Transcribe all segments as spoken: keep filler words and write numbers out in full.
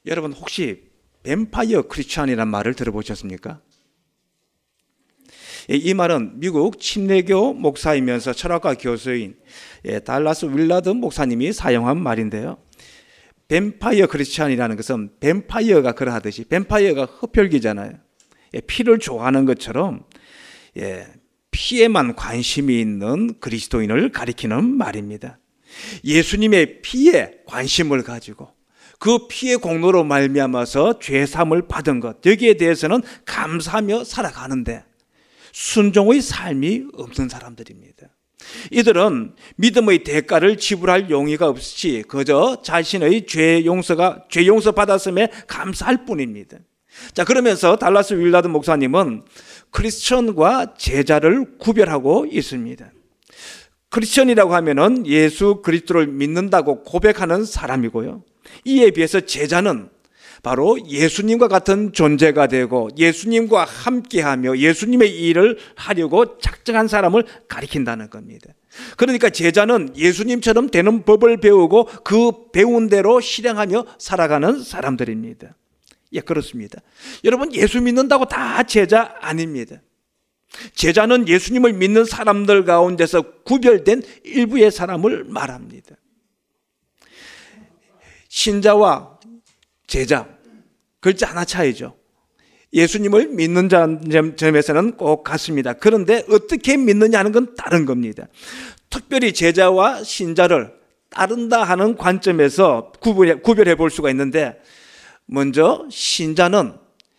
여러분 혹시 뱀파이어 크리스찬이라는 말을 들어보셨습니까? 이 말은 미국 침례교 목사이면서 철학과 교수인 달라스 윌라드 목사님이 사용한 말인데요. 뱀파이어 크리스찬이라는 것은 뱀파이어가 그러하듯이 뱀파이어가 흡혈귀잖아요. 피를 좋아하는 것처럼 피에만 관심이 있는 그리스도인을 가리키는 말입니다. 예수님의 피에 관심을 가지고 그 피의 공로로 말미암아서 죄사함을 받은 것, 여기에 대해서는 감사하며 살아가는데 순종의 삶이 없는 사람들입니다. 이들은 믿음의 대가를 지불할 용의가 없이 그저 자신의 죄 용서가 죄 용서 받았음에 감사할 뿐입니다. 자, 그러면서 달라스 윌라드 목사님은 크리스천과 제자를 구별하고 있습니다. 크리스천이라고 하면은 예수 그리스도를 믿는다고 고백하는 사람이고요. 이에 비해서 제자는 바로 예수님과 같은 존재가 되고 예수님과 함께하며 예수님의 일을 하려고 작정한 사람을 가리킨다는 겁니다. 그러니까 제자는 예수님처럼 되는 법을 배우고 그 배운 대로 실행하며 살아가는 사람들입니다. 예, 그렇습니다. 여러분, 예수 믿는다고 다 제자 아닙니다. 제자는 예수님을 믿는 사람들 가운데서 구별된 일부의 사람을 말합니다. 신자와 제자, 글자 하나 차이죠. 예수님을 믿는 점에서는 꼭 같습니다. 그런데 어떻게 믿느냐 하는 건 다른 겁니다. 특별히 제자와 신자를 따른다 하는 관점에서 구별해, 구별해 볼 수가 있는데, 먼저 신자는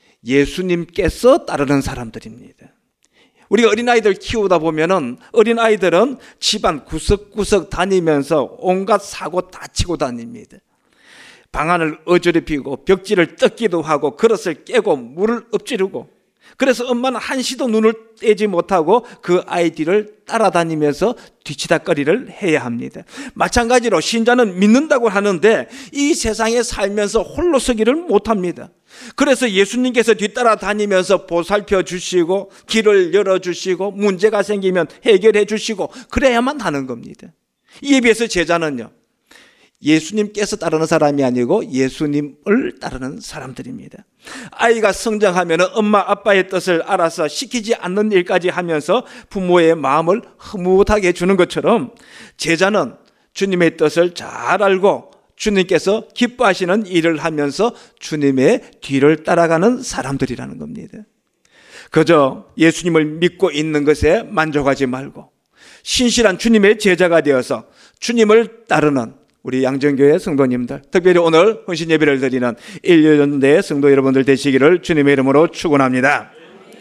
예수님께서 따르는 사람들입니다. 우리가 어린아이들 키우다 보면은 어린아이들은 집안 구석구석 다니면서 온갖 사고 다 치고 다닙니다. 방안을 어지럽히고 벽지를 뜯기도 하고 그릇을 깨고 물을 엎지르고, 그래서 엄마는 한시도 눈을 떼지 못하고 그 아이 뒤를 따라다니면서 뒤치다꺼리를 해야 합니다. 마찬가지로 신자는 믿는다고 하는데 이 세상에 살면서 홀로 서기를 못합니다. 그래서 예수님께서 뒤따라다니면서 보살펴 주시고 길을 열어주시고 문제가 생기면 해결해 주시고 그래야만 하는 겁니다. 이에 비해서 제자는요, 예수님께서 따르는 사람이 아니고 예수님을 따르는 사람들입니다. 아이가 성장하면 엄마 아빠의 뜻을 알아서 시키지 않는 일까지 하면서 부모의 마음을 흐뭇하게 해주는 것처럼 제자는 주님의 뜻을 잘 알고 주님께서 기뻐하시는 일을 하면서 주님의 뒤를 따라가는 사람들이라는 겁니다. 그저 예수님을 믿고 있는 것에 만족하지 말고 신실한 주님의 제자가 되어서 주님을 따르는 우리 양정교회 성도님들, 특별히 오늘 헌신 예배를 드리는 일요연대 성도 여러분들 되시기를 주님의 이름으로 축원합니다.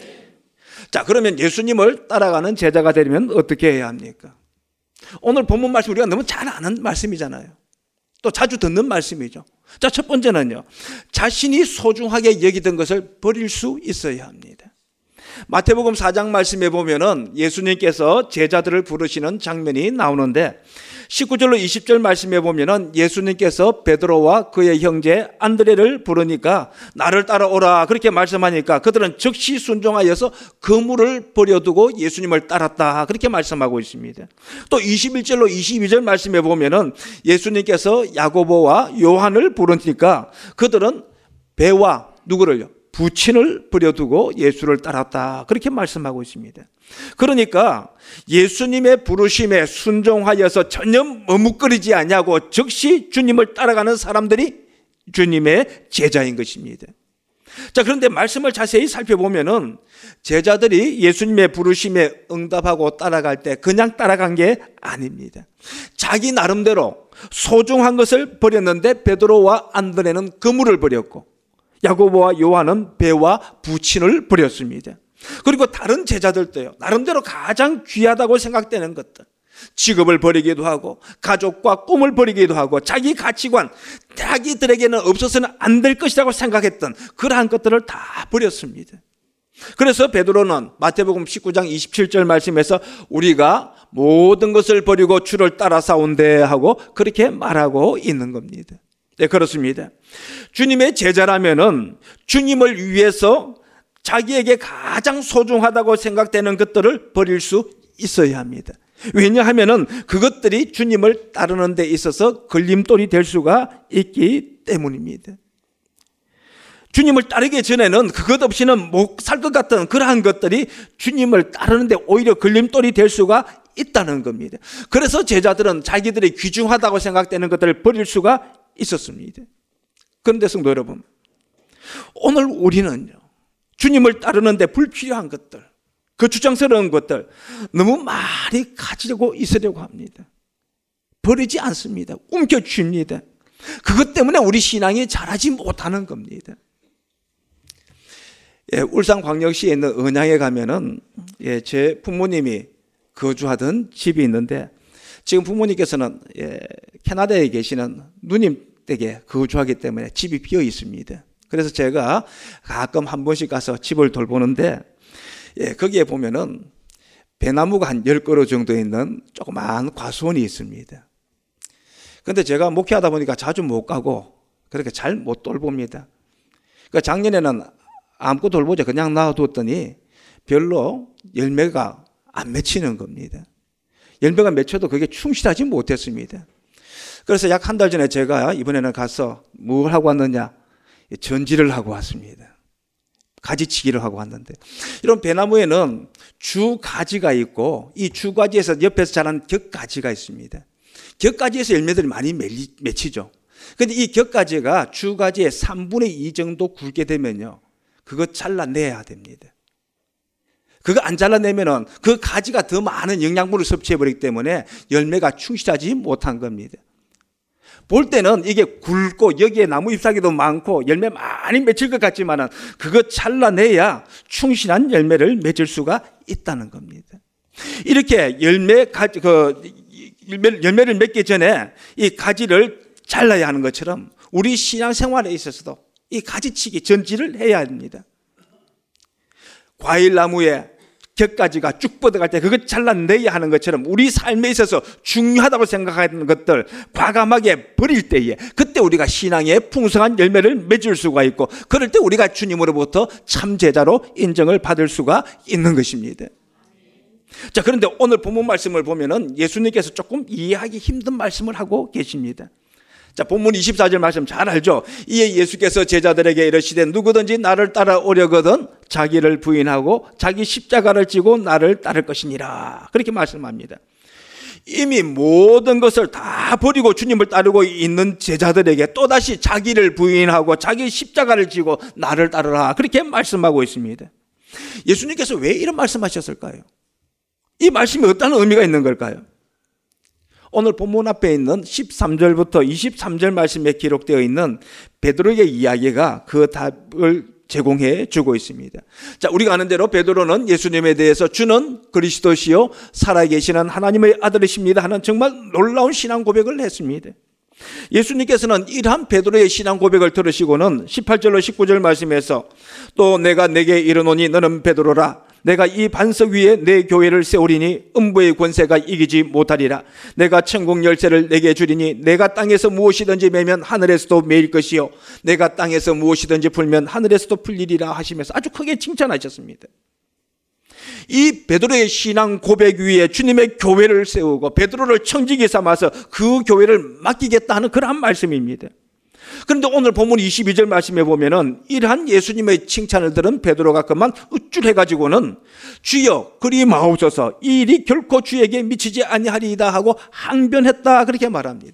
자, 그러면 예수님을 따라가는 제자가 되려면 어떻게 해야 합니까? 오늘 본문 말씀 우리가 너무 잘 아는 말씀이잖아요. 또 자주 듣는 말씀이죠. 자, 첫 번째는요, 자신이 소중하게 여기던 것을 버릴 수 있어야 합니다. 마태복음 사 장 말씀에 보면은 예수님께서 제자들을 부르시는 장면이 나오는데 십구 절로 이십 절 말씀에 보면은 예수님께서 베드로와 그의 형제 안드레를 부르니까 나를 따라오라 그렇게 말씀하니까 그들은 즉시 순종하여서 그물을 버려두고 예수님을 따랐다 그렇게 말씀하고 있습니다. 또 이십일 절로 이십이 절 말씀에 보면은 예수님께서 야고보와 요한을 부르니까 그들은 배와 누구를요? 부친을 버려두고 예수를 따랐다 그렇게 말씀하고 있습니다. 그러니까 예수님의 부르심에 순종하여서 전혀 머뭇거리지 않냐고 즉시 주님을 따라가는 사람들이 주님의 제자인 것입니다. 자, 그런데 말씀을 자세히 살펴보면은 제자들이 예수님의 부르심에 응답하고 따라갈 때 그냥 따라간 게 아닙니다. 자기 나름대로 소중한 것을 버렸는데 베드로와 안드레는 그물을 버렸고 야고보와 요한은 배와 부친을 버렸습니다. 그리고 다른 제자들도요, 나름대로 가장 귀하다고 생각되는 것들, 직업을 버리기도 하고 가족과 꿈을 버리기도 하고 자기 가치관, 자기들에게는 없어서는 안 될 것이라고 생각했던 그러한 것들을 다 버렸습니다. 그래서 베드로는 마태복음 십구 장 이십칠 절 말씀에서 우리가 모든 것을 버리고 주를 따라사온대 하고 그렇게 말하고 있는 겁니다. 네, 그렇습니다. 주님의 제자라면은 주님을 위해서 자기에게 가장 소중하다고 생각되는 것들을 버릴 수 있어야 합니다. 왜냐하면은 그것들이 주님을 따르는 데 있어서 걸림돌이 될 수가 있기 때문입니다. 주님을 따르기 전에는 그것 없이는 못 살 것 같은 그러한 것들이 주님을 따르는데 오히려 걸림돌이 될 수가 있다는 겁니다. 그래서 제자들은 자기들이 귀중하다고 생각되는 것들을 버릴 수가 있었습니다. 그런데 성도 여러분, 오늘 우리는요, 주님을 따르는데 불필요한 것들, 그 주장스러운 것들 너무 많이 가지고 있으려고 합니다. 버리지 않습니다. 움켜쥡니다. 그것 때문에 우리 신앙이 자라지 못하는 겁니다. 예, 울산광역시에 있는 은양에 가면은 예, 제 부모님이 거주하던 집이 있는데 지금 부모님께서는 예, 캐나다에 계시는 누님 댁에 거주하기 때문에 집이 비어 있습니다. 그래서 제가 가끔 한 번씩 가서 집을 돌보는데 예, 거기에 보면은 배나무가 한 열 그루 정도 있는 조그마한 과수원이 있습니다. 그런데 제가 목회하다 보니까 자주 못 가고 그렇게 잘 못 돌봅니다. 그러니까 작년에는 아무것도 돌보자 그냥 놔뒀더니 별로 열매가 안 맺히는 겁니다. 열매가 맺혀도 그게 충실하지 못했습니다. 그래서 약 한 달 전에 제가 이번에는 가서 뭘 하고 왔느냐, 전지를 하고 왔습니다. 가지치기를 하고 왔는데, 이런 배나무에는 주가지가 있고 이 주가지에서 옆에서 자란 격가지가 있습니다. 격가지에서 열매들이 많이 맺히죠. 그런데 이 격가지가 주가지의 삼분의 이 정도 굵게 되면요, 그거 잘라내야 됩니다. 그거 안 잘라내면은 그 가지가 더 많은 영양분을 섭취해버리기 때문에 열매가 충실하지 못한 겁니다. 볼 때는 이게 굵고 여기에 나무 잎사귀도 많고 열매 많이 맺힐 것 같지만은 그거 잘라내야 충실한 열매를 맺을 수가 있다는 겁니다. 이렇게 열매 가지 그 열매를 맺기 전에 이 가지를 잘라야 하는 것처럼 우리 신앙생활에 있어서도 이 가지치기 전지를 해야 합니다. 과일나무에 격가지가 쭉 뻗어갈 때 그것 잘라내야 하는 것처럼 우리 삶에 있어서 중요하다고 생각하는 것들 과감하게 버릴 때에 그때 우리가 신앙의 풍성한 열매를 맺을 수가 있고 그럴 때 우리가 주님으로부터 참 제자로 인정을 받을 수가 있는 것입니다. 자, 그런데 오늘 본문 말씀을 보면은 예수님께서 조금 이해하기 힘든 말씀을 하고 계십니다. 자, 본문 이십사 절 말씀 잘 알죠? 이에 예수께서 제자들에게 이르시되 누구든지 나를 따라오려거든 자기를 부인하고 자기 십자가를 지고 나를 따를 것이니라. 그렇게 말씀합니다. 이미 모든 것을 다 버리고 주님을 따르고 있는 제자들에게 또다시 자기를 부인하고 자기 십자가를 지고 나를 따르라. 그렇게 말씀하고 있습니다. 예수님께서 왜 이런 말씀하셨을까요? 이 말씀이 어떤 의미가 있는 걸까요? 오늘 본문 앞에 있는 십삼 절부터 이십삼 절 말씀에 기록되어 있는 베드로의 이야기가 그 답을 제공해 주고 있습니다. 자, 우리가 아는 대로 베드로는 예수님에 대해서 주는 그리스도시요 살아계시는 하나님의 아들이십니다 하는 정말 놀라운 신앙 고백을 했습니다. 예수님께서는 이러한 베드로의 신앙 고백을 들으시고는 십팔 절로 십구 절 말씀에서 또 내가 내게 이르노니 너는 베드로라 내가 이 반석 위에 내 교회를 세우리니 음부의 권세가 이기지 못하리라. 내가 천국 열쇠를 내게 주리니 내가 땅에서 무엇이든지 매면 하늘에서도 매일 것이요 내가 땅에서 무엇이든지 풀면 하늘에서도 풀리리라 하시면서 아주 크게 칭찬하셨습니다. 이 베드로의 신앙 고백 위에 주님의 교회를 세우고 베드로를 청지기 삼아서 그 교회를 맡기겠다 하는 그러한 말씀입니다. 그런데 오늘 본문 이십이 절 말씀에 보면은 이러한 예수님의 칭찬을 들은 베드로가 그만 우쭐해가지고는 주여 그리 마옵소서 이 일이 결코 주에게 미치지 아니하리이다 하고 항변했다 그렇게 말합니다.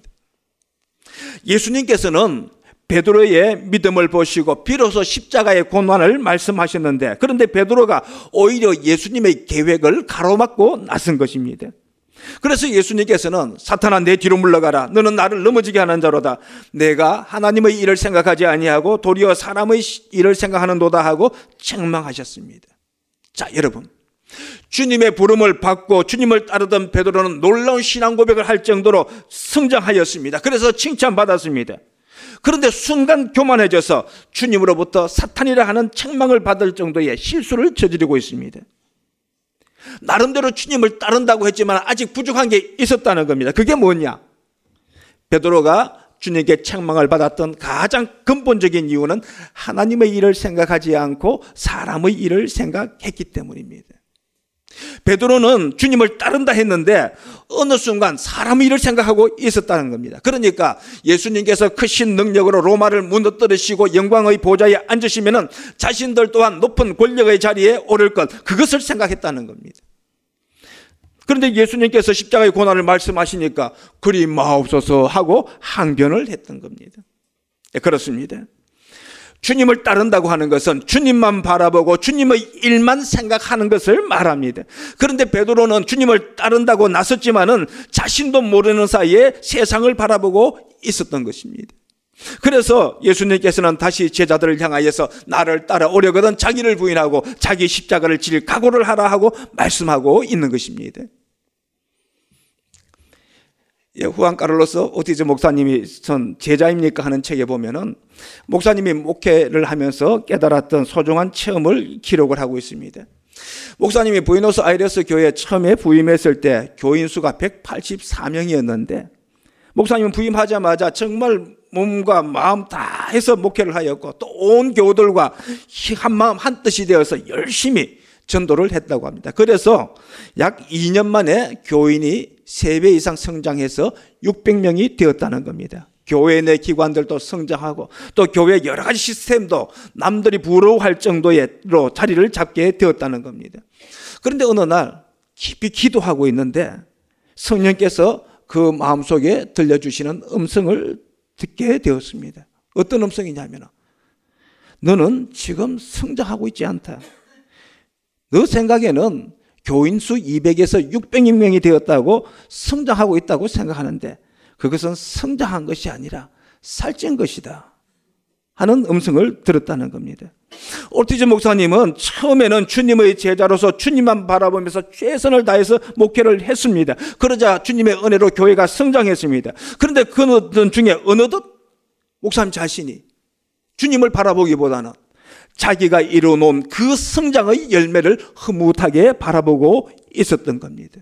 예수님께서는 베드로의 믿음을 보시고 비로소 십자가의 고난을 말씀하셨는데 그런데 베드로가 오히려 예수님의 계획을 가로막고 나선 것입니다. 그래서 예수님께서는 사탄아 내 뒤로 물러가라 너는 나를 넘어지게 하는 자로다 내가 하나님의 일을 생각하지 아니하고 도리어 사람의 일을 생각하는도다 하고 책망하셨습니다. 자, 여러분 주님의 부름을 받고 주님을 따르던 베드로는 놀라운 신앙 고백을 할 정도로 성장하였습니다. 그래서 칭찬받았습니다. 그런데 순간 교만해져서 주님으로부터 사탄이라 하는 책망을 받을 정도의 실수를 저지르고 있습니다. 나름대로 주님을 따른다고 했지만 아직 부족한 게 있었다는 겁니다. 그게 뭐냐? 베드로가 주님께 책망을 받았던 가장 근본적인 이유는 하나님의 일을 생각하지 않고 사람의 일을 생각했기 때문입니다. 베드로는 주님을 따른다 했는데 어느 순간 사람 일을 생각하고 있었다는 겁니다. 그러니까 예수님께서 크신 능력으로 로마를 무너뜨리시고 영광의 보좌에 앉으시면은 자신들 또한 높은 권력의 자리에 오를 것, 그것을 생각했다는 겁니다. 그런데 예수님께서 십자가의 고난을 말씀하시니까 그리 마옵소서 하고 항변을 했던 겁니다. 네, 그렇습니다. 주님을 따른다고 하는 것은 주님만 바라보고 주님의 일만 생각하는 것을 말합니다. 그런데 베드로는 주님을 따른다고 나섰지만은 자신도 모르는 사이에 세상을 바라보고 있었던 것입니다. 그래서 예수님께서는 다시 제자들을 향하여서 나를 따라오려거든 자기를 부인하고 자기 십자가를 질 각오를 하라 하고 말씀하고 있는 것입니다. 예, 후안 카를로스 오티즈 목사님이 전 제자입니까 하는 책에 보면은 목사님이 목회를 하면서 깨달았던 소중한 체험을 기록을 하고 있습니다. 목사님이 부에노스아이레스 교회에 처음에 부임했을 때 교인 수가 백팔십사 명이었는데 목사님은 부임하자마자 정말 몸과 마음 다 해서 목회를 하였고 또 온 교우들과 한 마음 한 뜻이 되어서 열심히 전도를 했다고 합니다. 그래서 약 이 년 만에 교인이 세 배 이상 성장해서 육백 명이 되었다는 겁니다. 교회 내 기관들도 성장하고 또 교회 여러 가지 시스템도 남들이 부러워할 정도로 자리를 잡게 되었다는 겁니다. 그런데 어느 날 깊이 기도하고 있는데 성령께서 그 마음속에 들려주시는 음성을 듣게 되었습니다. 어떤 음성이냐면 너는 지금 성장하고 있지 않다. 너 생각에는 교인 수 이백에서 육백 명이 되었다고 성장하고 있다고 생각하는데 그것은 성장한 것이 아니라 살찐 것이다 하는 음성을 들었다는 겁니다. 오티즈 목사님은 처음에는 주님의 제자로서 주님만 바라보면서 최선을 다해서 목회를 했습니다. 그러자 주님의 은혜로 교회가 성장했습니다. 그런데 그들 중에 어느덧 목사님 자신이 주님을 바라보기보다는 자기가 이루어놓은 그 성장의 열매를 흐뭇하게 바라보고 있었던 겁니다.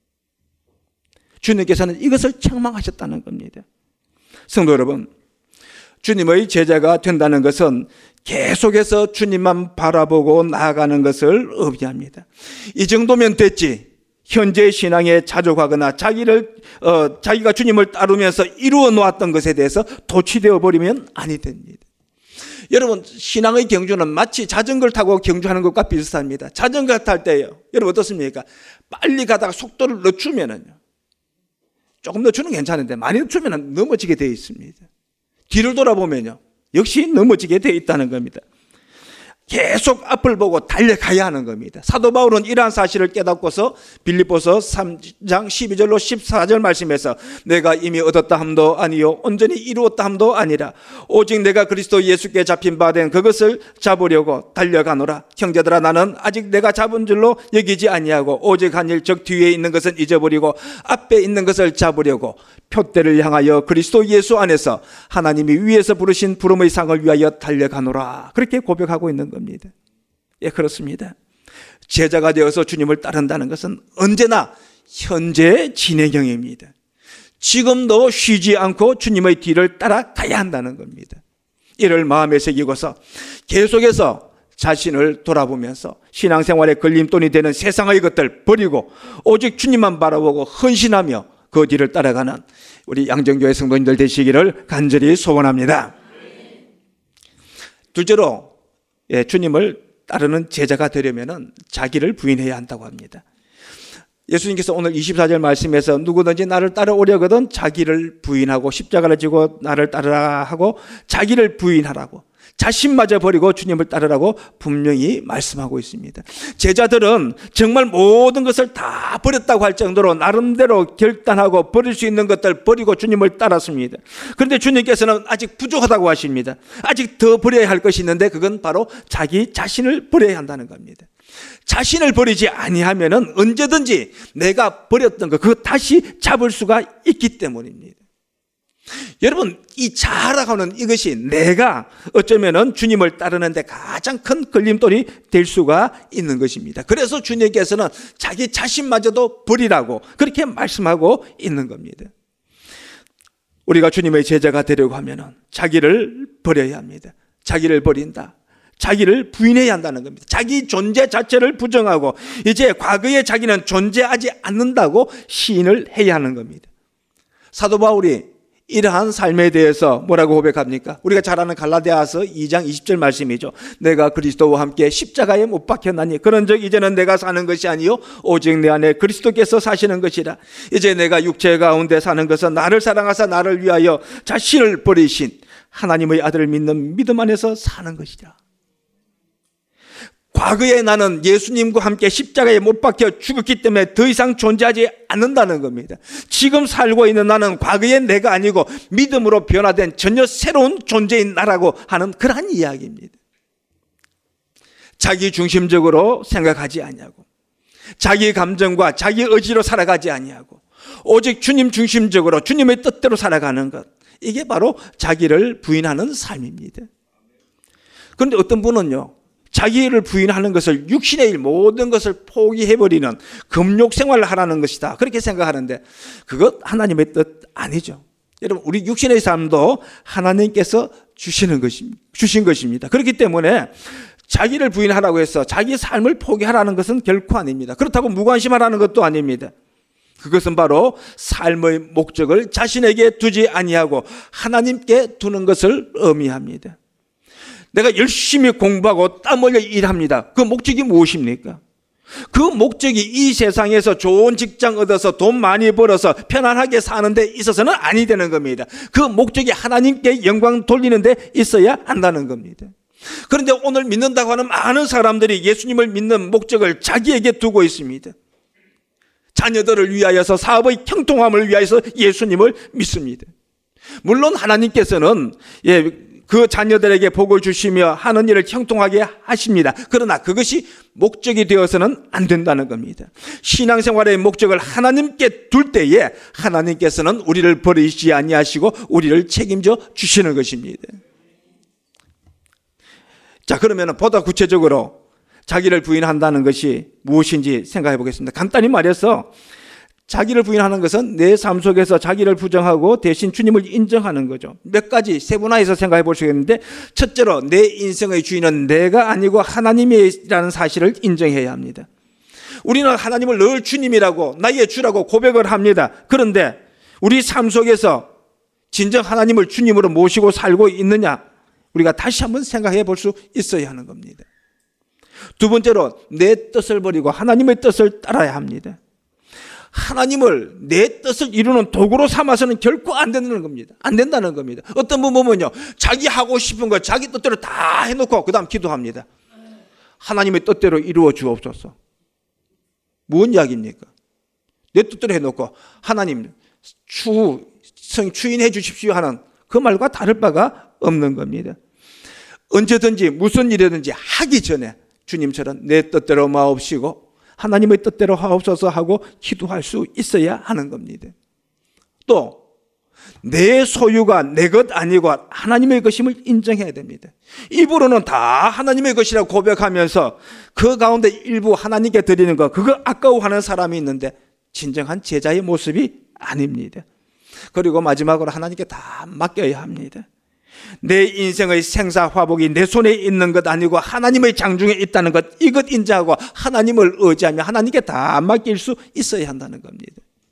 주님께서는 이것을 책망하셨다는 겁니다. 성도 여러분, 주님의 제자가 된다는 것은 계속해서 주님만 바라보고 나아가는 것을 의미합니다. 이 정도면 됐지. 현재 신앙에 자족하거나 자기를 어, 자기가 주님을 따르면서 이루어 놓았던 것에 대해서 도취되어 버리면 아니 됩니다. 여러분, 신앙의 경주는 마치 자전거를 타고 경주하는 것과 비슷합니다. 자전거 탈 때요, 여러분 어떻습니까? 빨리 가다가 속도를 늦추면은요, 조금 늦추는 괜찮은데 많이 늦추면 넘어지게 되어 있습니다. 뒤를 돌아보면요, 역시 넘어지게 되어 있다는 겁니다. 계속 앞을 보고 달려가야 하는 겁니다. 사도 바울은 이러한 사실을 깨닫고서 빌립보서 삼 장 십이 절로 십사 절 말씀에서 내가 이미 얻었다 함도 아니요 온전히 이루었다 함도 아니라 오직 내가 그리스도 예수께 잡힌 바 된 그것을 잡으려고 달려가노라. 형제들아, 나는 아직 내가 잡은 줄로 여기지 아니하고 오직 한 일 즉 뒤에 있는 것은 잊어버리고 앞에 있는 것을 잡으려고 표대를 향하여 그리스도 예수 안에서 하나님이 위에서 부르신 부름의 상을 위하여 달려가노라. 그렇게 고백하고 있는 겁니다. 예, 그렇습니다. 제자가 되어서 주님을 따른다는 것은 언제나 현재 진행형입니다. 지금도 쉬지 않고 주님의 뒤를 따라가야 한다는 겁니다. 이를 마음에 새기고서 계속해서 자신을 돌아보면서 신앙생활에 걸림돌이 되는 세상의 것들 버리고 오직 주님만 바라보고 헌신하며 그 뒤를 따라가는 우리 양정교회 성도님들 되시기를 간절히 소원합니다. 둘째로, 예, 주님을 따르는 제자가 되려면 자기를 부인해야 한다고 합니다. 예수님께서 오늘 이십사 절 말씀에서 누구든지 나를 따라오려거든 자기를 부인하고 십자가를 지고 나를 따르라 하고 자기를 부인하라고, 자신마저 버리고 주님을 따르라고 분명히 말씀하고 있습니다. 제자들은 정말 모든 것을 다 버렸다고 할 정도로 나름대로 결단하고 버릴 수 있는 것들 버리고 주님을 따랐습니다. 그런데 주님께서는 아직 부족하다고 하십니다. 아직 더 버려야 할 것이 있는데 그건 바로 자기 자신을 버려야 한다는 겁니다. 자신을 버리지 아니하면은 언제든지 내가 버렸던 것 그거 다시 잡을 수가 있기 때문입니다. 여러분, 이 자아라고는 이것이 내가 어쩌면은 주님을 따르는데 가장 큰 걸림돌이 될 수가 있는 것입니다. 그래서 주님께서는 자기 자신마저도 버리라고 그렇게 말씀하고 있는 겁니다. 우리가 주님의 제자가 되려고 하면은 자기를 버려야 합니다. 자기를 버린다. 자기를 부인해야 한다는 겁니다. 자기 존재 자체를 부정하고 이제 과거의 자기는 존재하지 않는다고 시인을 해야 하는 겁니다. 사도 바울이 이러한 삶에 대해서 뭐라고 고백합니까? 우리가 잘 아는 갈라디아서 이 장 이십 절 말씀이죠. 내가 그리스도와 함께 십자가에 못 박혔나니 그런즉 이제는 내가 사는 것이 아니요 오직 내 안에 그리스도께서 사시는 것이라. 이제 내가 육체 가운데 사는 것은 나를 사랑하사 나를 위하여 자신을 버리신 하나님의 아들을 믿는 믿음 안에서 사는 것이라. 과거에 나는 예수님과 함께 십자가에 못 박혀 죽었기 때문에 더 이상 존재하지 않는다는 겁니다. 지금 살고 있는 나는 과거의 내가 아니고 믿음으로 변화된 전혀 새로운 존재인 나라고 하는 그러한 이야기입니다. 자기 중심적으로 생각하지 아니하고 자기 감정과 자기 의지로 살아가지 아니하고 오직 주님 중심적으로 주님의 뜻대로 살아가는 것, 이게 바로 자기를 부인하는 삶입니다. 그런데 어떤 분은요, 자기를 부인하는 것을 육신의 일 모든 것을 포기해버리는 금욕 생활을 하라는 것이다, 그렇게 생각하는데 그것 하나님의 뜻 아니죠. 여러분, 우리 육신의 삶도 하나님께서 주시는 것입니다. 주신 것입니다. 그렇기 때문에 자기를 부인하라고 해서 자기 삶을 포기하라는 것은 결코 아닙니다. 그렇다고 무관심하라는 것도 아닙니다. 그것은 바로 삶의 목적을 자신에게 두지 아니하고 하나님께 두는 것을 의미합니다. 내가 열심히 공부하고 땀 흘려 일합니다. 그 목적이 무엇입니까? 그 목적이 이 세상에서 좋은 직장 얻어서 돈 많이 벌어서 편안하게 사는 데 있어서는 아니 되는 겁니다. 그 목적이 하나님께 영광 돌리는 데 있어야 한다는 겁니다. 그런데 오늘 믿는다고 하는 많은 사람들이 예수님을 믿는 목적을 자기에게 두고 있습니다. 자녀들을 위하여서, 사업의 형통함을 위하여서 예수님을 믿습니다. 물론 하나님께서는 예, 그 자녀들에게 복을 주시며 하는 일을 형통하게 하십니다. 그러나 그것이 목적이 되어서는 안 된다는 겁니다. 신앙생활의 목적을 하나님께 둘 때에 하나님께서는 우리를 버리시지 아니하시고 우리를 책임져 주시는 것입니다. 자, 그러면 보다 구체적으로 자기를 부인한다는 것이 무엇인지 생각해 보겠습니다. 간단히 말해서 자기를 부인하는 것은 내 삶 속에서 자기를 부정하고 대신 주님을 인정하는 거죠. 몇 가지 세분화해서 생각해 볼 수 있는데, 첫째로 내 인생의 주인은 내가 아니고 하나님이라는 사실을 인정해야 합니다. 우리는 하나님을 늘 주님이라고, 나의 주라고 고백을 합니다. 그런데 우리 삶 속에서 진정 하나님을 주님으로 모시고 살고 있느냐, 우리가 다시 한번 생각해 볼 수 있어야 하는 겁니다. 두 번째로 내 뜻을 버리고 하나님의 뜻을 따라야 합니다. 하나님을 내 뜻을 이루는 도구로 삼아서는 결코 안 된다는 겁니다. 안 된다는 겁니다. 어떤 분 보면요, 자기 하고 싶은 거 자기 뜻대로 다 해놓고 그 다음 기도합니다. 하나님의 뜻대로 이루어 주옵소서. 무슨 이야기입니까? 내 뜻대로 해놓고 하나님 추, 추인해 주십시오 하는 그 말과 다를 바가 없는 겁니다. 언제든지 무슨 일이든지 하기 전에 주님처럼 내 뜻대로 마옵시고 하나님의 뜻대로 하옵소서 하고 기도할 수 있어야 하는 겁니다. 또 내 소유가 내 것 아니고 하나님의 것임을 인정해야 됩니다. 일부러는 다 하나님의 것이라고 고백하면서 그 가운데 일부 하나님께 드리는 거, 그거 아까워하는 사람이 있는데 진정한 제자의 모습이 아닙니다. 그리고 마지막으로 하나님께 다 맡겨야 합니다. 내 인생의 생사화복이 내 손에 있는 것 아니고 하나님의 장중에 있다는 것, 이것 인지하고 하나님을 의지하며 하나님께 다 맡길 수 있어야 한다는 겁니다.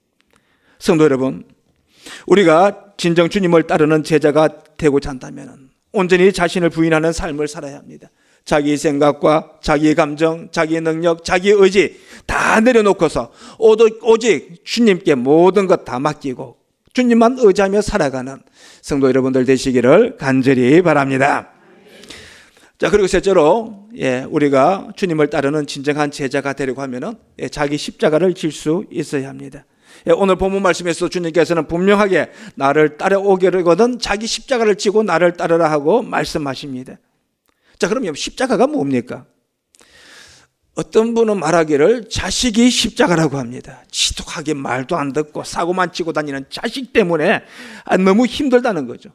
성도 여러분, 우리가 진정 주님을 따르는 제자가 되고자 한다면 온전히 자신을 부인하는 삶을 살아야 합니다. 자기 생각과 자기 감정, 자기 능력, 자기 의지 다 내려놓고서 오직 주님께 모든 것 다 맡기고 주님만 의지하며 살아가는 성도 여러분들 되시기를 간절히 바랍니다. 자, 그리고 셋째로, 예, 우리가 주님을 따르는 진정한 제자가 되려고 하면은, 예, 자기 십자가를 질 수 있어야 합니다. 예, 오늘 본문 말씀에서 주님께서는 분명하게 나를 따라오기로거든 자기 십자가를 지고 나를 따르라 하고 말씀하십니다. 자, 그러면 십자가가 뭡니까? 어떤 분은 말하기를 자식이 십자가라고 합니다. 지독하게 말도 안 듣고 사고만 치고 다니는 자식 때문에 너무 힘들다는 거죠.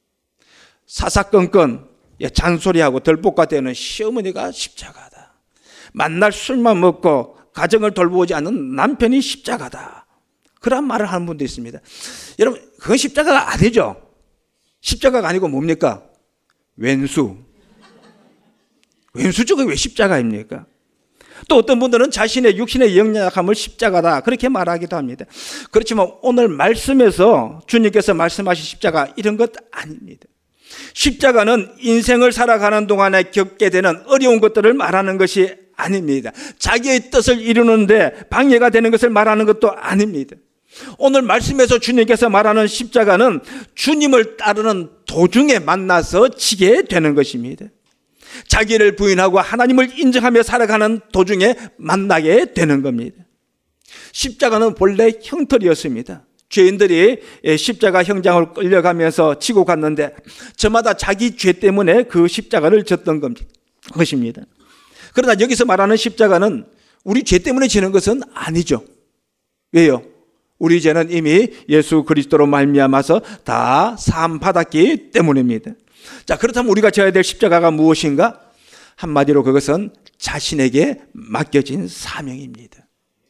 사사건건 잔소리하고 덜볶아대는 시어머니가 십자가다. 만날 술만 먹고 가정을 돌보지 않는 남편이 십자가다. 그런 말을 하는 분도 있습니다. 여러분, 그건 십자가가 아니죠. 십자가가 아니고 뭡니까? 왼수. 왼수적이 왜 십자가입니까? 또 어떤 분들은 자신의 육신의 연약함을 십자가다 그렇게 말하기도 합니다. 그렇지만 오늘 말씀에서 주님께서 말씀하신 십자가 이런 것 아닙니다. 십자가는 인생을 살아가는 동안에 겪게 되는 어려운 것들을 말하는 것이 아닙니다. 자기의 뜻을 이루는데 방해가 되는 것을 말하는 것도 아닙니다. 오늘 말씀에서 주님께서 말하는 십자가는 주님을 따르는 도중에 만나서 지게 되는 것입니다. 자기를 부인하고 하나님을 인정하며 살아가는 도중에 만나게 되는 겁니다. 십자가는 본래 형틀이었습니다. 죄인들이 십자가 형장을 끌려가면서 지고 갔는데 저마다 자기 죄 때문에 그 십자가를 졌던 것입니다. 그러나 여기서 말하는 십자가는 우리 죄 때문에 지는 것은 아니죠. 왜요? 우리 죄는 이미 예수 그리스도로 말미암아서 다 사함 받았기 때문입니다. 자, 그렇다면 우리가 져야 될 십자가가 무엇인가? 한마디로 그것은 자신에게 맡겨진 사명입니다.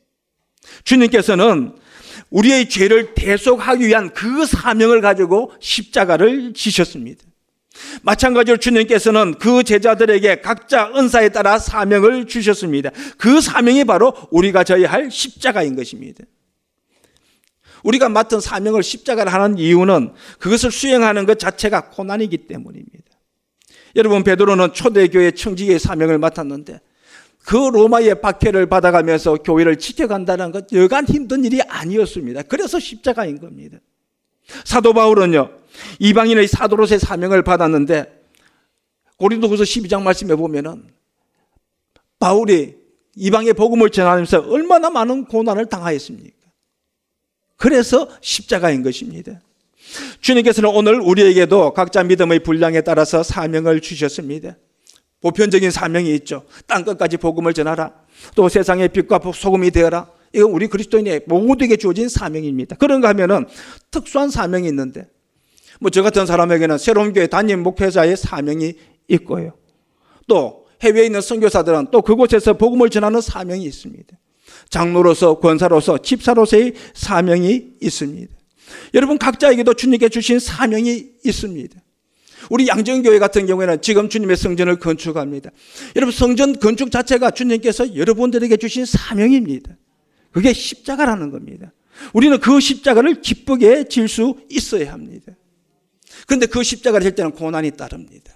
주님께서는 우리의 죄를 대속하기 위한 그 사명을 가지고 십자가를 지셨습니다. 마찬가지로 주님께서는 그 제자들에게 각자 은사에 따라 사명을 주셨습니다. 그 사명이 바로 우리가 져야 할 십자가인 것입니다. 우리가 맡은 사명을 십자가를 하는 이유는 그것을 수행하는 것 자체가 고난이기 때문입니다. 여러분, 베드로는 초대교회 청지기의 사명을 맡았는데 그 로마의 박해를 받아가면서 교회를 지켜간다는 것 여간 힘든 일이 아니었습니다. 그래서 십자가인 겁니다. 사도 바울은요, 이방인의 사도로서의 사명을 받았는데 고린도후서 십이 장 말씀에 보면은 바울이 이방의 복음을 전하면서 얼마나 많은 고난을 당하였습니까? 그래서 십자가인 것입니다. 주님께서는 오늘 우리에게도 각자 믿음의 분량에 따라서 사명을 주셨습니다. 보편적인 사명이 있죠. 땅끝까지 복음을 전하라. 또 세상의 빛과 소금이 되어라. 이건 우리 그리스도인의 모두에게 주어진 사명입니다. 그런가 하면은 특수한 사명이 있는데 뭐 저 같은 사람에게는 새로운 교회 담임 목회자의 사명이 있고요. 또 해외에 있는 선교사들은 또 그곳에서 복음을 전하는 사명이 있습니다. 장로로서, 권사로서, 집사로서의 사명이 있습니다. 여러분 각자에게도 주님께 주신 사명이 있습니다. 우리 양정교회 같은 경우에는 지금 주님의 성전을 건축합니다. 여러분 성전 건축 자체가 주님께서 여러분들에게 주신 사명입니다. 그게 십자가라는 겁니다. 우리는 그 십자가를 기쁘게 질 수 있어야 합니다. 그런데 그 십자가를 질 때는 고난이 따릅니다.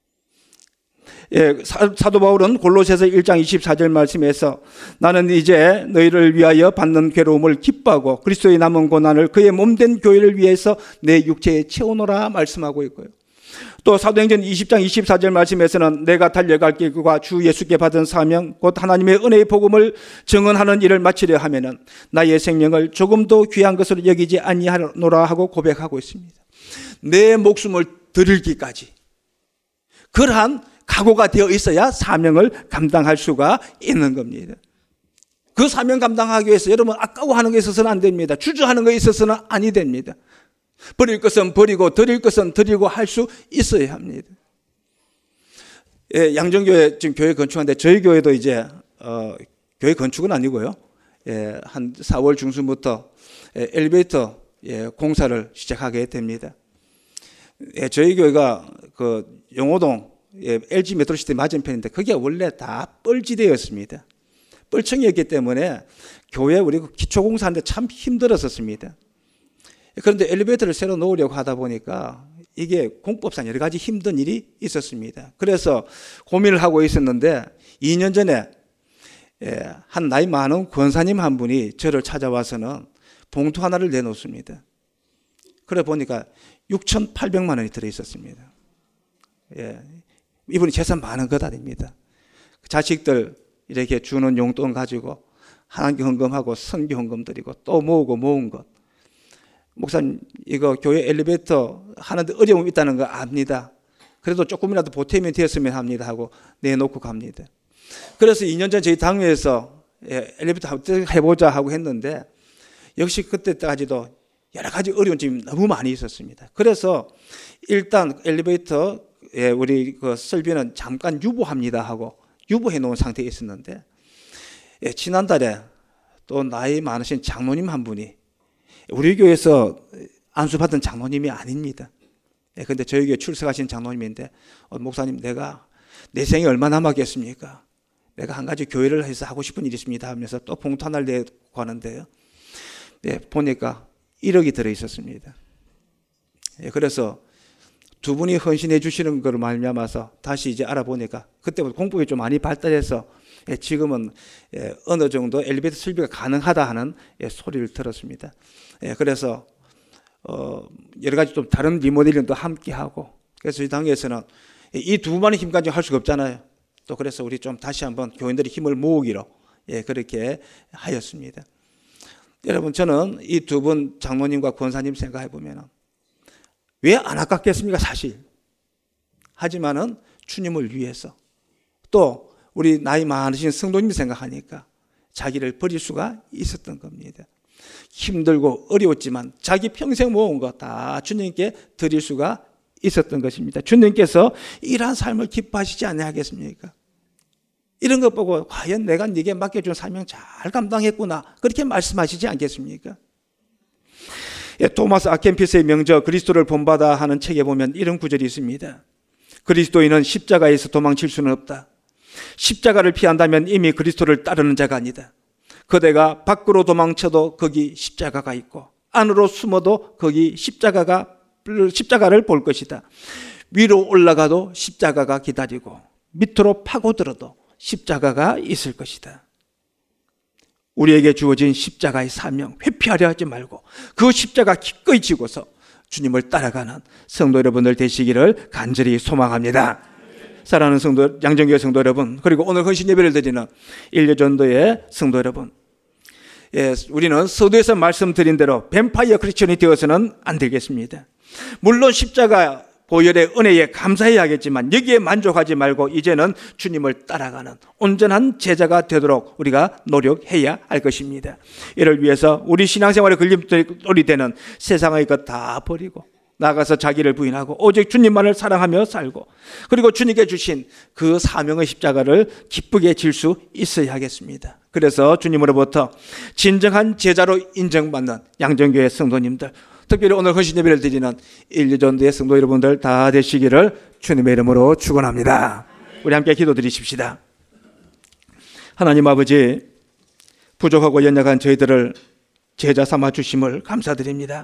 예, 사도 바울은 골로새서 일 장 이십사 절 말씀에서 나는 이제 너희를 위하여 받는 괴로움을 기뻐하고 그리스도의 남은 고난을 그의 몸된 교회를 위해서 내 육체에 채우노라 말씀하고 있고요. 또 사도행전 이십 장 이십사 절 말씀에서는 내가 달려갈 길과 주 예수께 받은 사명 곧 하나님의 은혜의 복음을 증언하는 일을 마치려 하면은 나의 생명을 조금도 귀한 것으로 여기지 아니하노라 하고 고백하고 있습니다. 내 목숨을 드리기까지 그러한 각오가 되어 있어야 사명을 감당할 수가 있는 겁니다. 그 사명 감당하기 위해서 여러분 아까워하는 것에 있어서는 안 됩니다. 주저하는 것에 있어서는 아니 됩니다. 버릴 것은 버리고 드릴 것은 드리고 할 수 있어야 합니다. 예, 양정교회 지금 교회 건축하는데 저희 교회도 이제 어, 교회 건축은 아니고요. 예, 한 사월 중순부터 예, 엘리베이터 예, 공사를 시작하게 됩니다. 예, 저희 교회가 그 용호동 예, 엘지 메트로시티 맞은편인데 그게 원래 다 뻘지대였습니다. 뻘청이었기 때문에 교회 우리 기초공사하는데 참 힘들었었습니다. 그런데 엘리베이터를 새로 놓으려고 하다 보니까 이게 공법상 여러 가지 힘든 일이 있었습니다. 그래서 고민을 하고 있었는데 이 년 전에 예, 한 나이 많은 권사님 한 분이 저를 찾아와서는 봉투 하나를 내놓습니다. 그래 보니까 육천팔백만 원이 들어있었습니다. 예, 이분이 재산 많은 것 아닙니다. 자식들 이렇게 주는 용돈 가지고 하나님께 헌금하고 선교 헌금 드리고 또 모으고 모은 것. 목사님 이거 교회 엘리베이터 하는데 어려움이 있다는 거 압니다. 그래도 조금이라도 보탬이 되었으면 합니다 하고 내놓고 갑니다. 그래서 이 년 전 저희 당회에서 엘리베이터 해보자 하고 했는데 역시 그때까지도 여러 가지 어려운 점이 너무 많이 있었습니다. 그래서 일단 엘리베이터 우리 그 설비는 잠깐 유보합니다 하고 유보해 놓은 상태에 있었는데 지난달에 또 나이 많으신 장로님 한 분이 우리 교회에서 안수받은 장로님이 아닙니다. 그런데 저희 교회 출석하신 장로님인데 어, 목사님 내가 내 생이 얼마 남았겠습니까? 내가 한 가지 교회를 해서 하고 싶은 일이 있습니다 하면서 또 봉투 하나를 내고 하는데요. 네, 보니까 일억이 들어 있었습니다. 예, 그래서 두 분이 헌신해 주시는 걸 말미암아서 다시 이제 알아보니까 그때부터 공법이 좀 많이 발달해서 예, 지금은 예, 어느 정도 엘리베이터 설비가 가능하다 하는 예, 소리를 들었습니다. 예, 그래서 어, 여러 가지 좀 다른 리모델링도 함께 하고, 그래서 이 당에서는 이 두 분만의 힘까지 할 수가 없잖아요. 또 그래서 우리 좀 다시 한번 교인들의 힘을 모으기로 예, 그렇게 하였습니다. 여러분, 저는 이 두 분 장로님과 권사님 생각해 보면은 왜 안 아깝겠습니까? 사실. 하지만은 주님을 위해서, 또 우리 나이 많으신 성도님 생각하니까 자기를 버릴 수가 있었던 겁니다. 힘들고 어려웠지만 자기 평생 모은 거 다 주님께 드릴 수가 있었던 것입니다. 주님께서 이러한 삶을 기뻐하시지 아니하겠습니까? 이런 것 보고 과연 내가 네게 맡겨준 사명 잘 감당했구나, 그렇게 말씀하시지 않겠습니까? 예, 토마스 아켄피스의 명저 그리스도를 본받아 하는 책에 보면 이런 구절이 있습니다. 그리스도인은 십자가에서 도망칠 수는 없다. 십자가를 피한다면 이미 그리스도를 따르는 자가 아니다. 그대가 밖으로 도망쳐도 거기 십자가가 있고 안으로 숨어도 거기 십자가가 십자가를 볼 것이다. 위로 올라가도 십자가가 기다리고 밑으로 파고들어도 십자가가 있을 것이다. 우리에게 주어진 십자가의 사명 회피하려 하지 말고 그 십자가 기꺼이 지고서 주님을 따라가는 성도 여러분들 되시기를 간절히 소망합니다. 사랑하는 성도, 양정교회 성도 여러분, 그리고 오늘 헌신 예배를 드리는 일요전도의 성도 여러분, 예, 우리는 서두에서 말씀드린 대로 뱀파이어 크리스천이 되어서는 안 되겠습니다. 물론 십자가 보혈의 은혜에 감사해야 하겠지만 여기에 만족하지 말고 이제는 주님을 따라가는 온전한 제자가 되도록 우리가 노력해야 할 것입니다. 이를 위해서 우리 신앙생활의 걸림돌이 되는 세상의 것 다 버리고 나가서 자기를 부인하고 오직 주님만을 사랑하며 살고, 그리고 주님께 주신 그 사명의 십자가를 기쁘게 질 수 있어야 하겠습니다. 그래서 주님으로부터 진정한 제자로 인정받는 양정교회 성도님들, 특별히 오늘 헌신 예배를 드리는 일요전도의 성도 여러분들 다 되시기를 주님의 이름으로 축원합니다. 우리 함께 기도드리십시다. 하나님 아버지, 부족하고 연약한 저희들을 제자 삼아 주심을 감사드립니다.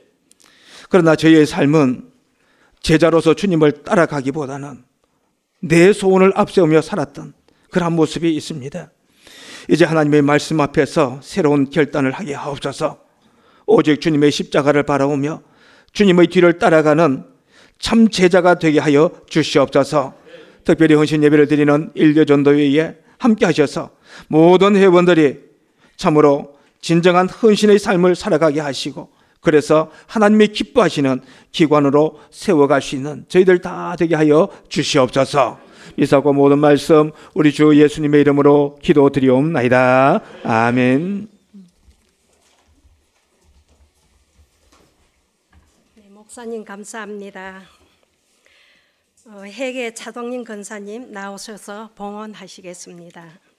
그러나 저희의 삶은 제자로서 주님을 따라가기보다는 내 소원을 앞세우며 살았던 그런 모습이 있습니다. 이제 하나님의 말씀 앞에서 새로운 결단을 하게 하옵소서. 오직 주님의 십자가를 바라보며 주님의 뒤를 따라가는 참 제자가 되게 하여 주시옵소서. 특별히 헌신 예배를 드리는 일요전도회에 함께 하셔서 모든 회원들이 참으로 진정한 헌신의 삶을 살아가게 하시고, 그래서 하나님이 기뻐하시는 기관으로 세워갈 수 있는 저희들 다 되게 하여 주시옵소서. 이사고 모든 말씀 우리 주 예수님의 이름으로 기도드리옵나이다. 아멘. 네, 목사님 감사합니다. 어, 회계 차동님 권사님 나오셔서 봉헌하시겠습니다.